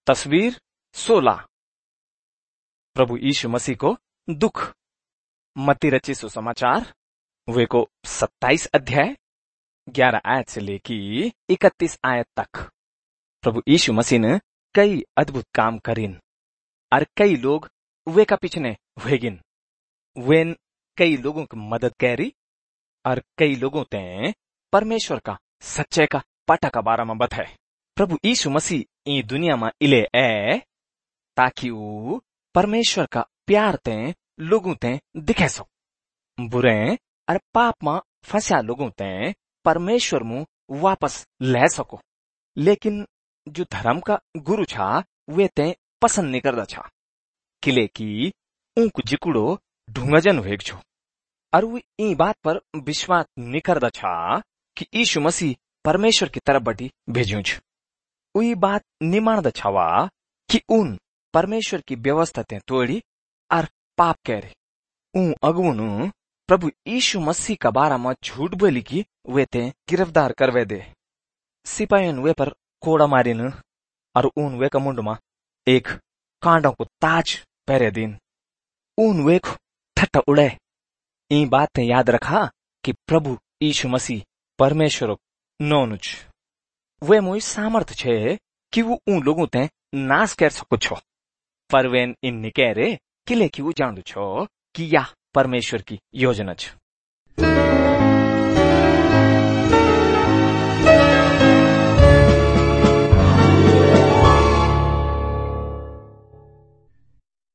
तस्वीर 16 प्रभु यीशु मसीह को दुख। मत्ती रचित सुसमाचार वे को 27 अध्याय 11 आयत से लेके 31 आयत तक प्रभु यीशु मसीह ने कई अद्भुत काम करीन और कई लोग वे का पीछे वेगिन। वे कई लोगों की मदद करी और कई लोगों ते परमेश्वर का सच्चे का पाटा का बारे में बताए। प्रभु यीशु मसीह ई दुनिया में इले ताकि वो परमेश्वर का प्यार ते लोगों ते दिखे सको। बुरे और पाप में फंसा लोगों ते परमेश्वर मुंह वापस ले सको। लेकिन जो धर्म का गुरु छा वे ते पसंद नहीं करदा छा किले की ऊक जिकुड़ो ढूंगजन वेग छो और वो ई बात पर विश्वास नहीं करदा छा कि यीशु मसीह परमेश्वर की तरफ बटी भेजू छ। वही बात नहीं मानदा छावा कि उन परमेश्वर की व्यवस्था ते तोड़ी और पाप करे। ऊ अगुन प्रभु यीशु मसीह का बारा में झूठ बोली की वे ते गिरफ्तार करवे दे। सिपाहियन वे पर कोड़ा मारिन और ऊन वे का मुंड में एक कांडों को ताज पहरे दिन। ऊन वे को ठट्टा उड़े। ई बात ते याद रखा कि प्रभु यीशु मसीह परमेश्वर नोनुच वे मुई सामर्थ छे कि वो उन लोगों ते नाश कर सको छो। पर वे इन निकहरे किले की वो जान छो कि यह परमेश्वर की योजना छ।